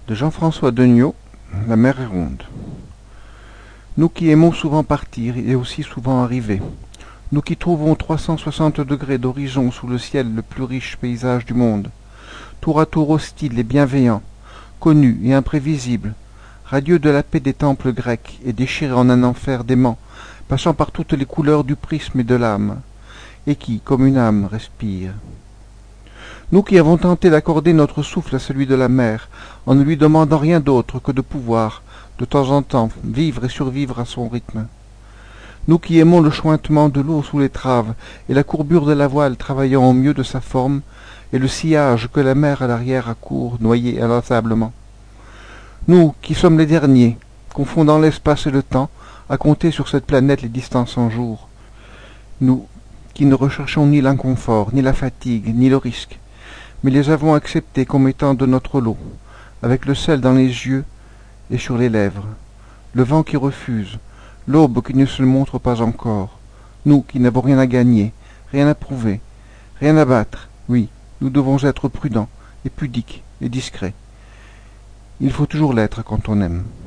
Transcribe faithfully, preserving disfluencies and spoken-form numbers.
De Jean-François Degnaud, La mer est ronde. Nous qui aimons souvent partir et aussi souvent arriver, nous qui trouvons trois cent soixante degrés d'horizon sous le ciel le plus riche paysage du monde, tour à tour hostile et bienveillant, connu et imprévisible, radieux de la paix des temples grecs et déchiré en un enfer dément, passant par toutes les couleurs du prisme et de l'âme, et qui, comme une âme, respire. Nous qui avons tenté d'accorder notre souffle à celui de la mer, en ne lui demandant rien d'autre que de pouvoir, de temps en temps, vivre et survivre à son rythme. Nous qui aimons le chointement de l'eau sous l'étrave et la courbure de la voile travaillant au mieux de sa forme, et le sillage que la mer à l'arrière accourt, noyé inlassablement. Nous qui sommes les derniers, confondant l'espace et le temps, à compter sur cette planète les distances en jours. Nous qui ne recherchons ni l'inconfort, ni la fatigue, ni le risque, mais les avons acceptés comme étant de notre lot, avec le sel dans les yeux et sur les lèvres, le vent qui refuse, l'aube qui ne se montre pas encore, nous qui n'avons rien à gagner, rien à prouver, rien à battre, oui, nous devons être prudents et pudiques et discrets. Il faut toujours l'être quand on aime.